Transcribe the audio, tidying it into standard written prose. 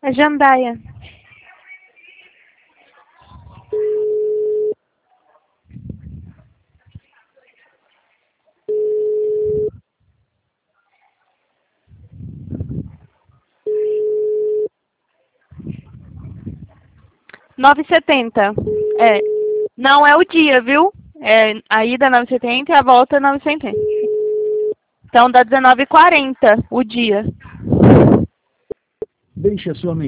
É Jandaia. R$ 9,70. É. Não é o dia, viu? É a ida 9,70 e a volta 9,70. Então dá 19,40 o dia. Deixe a sua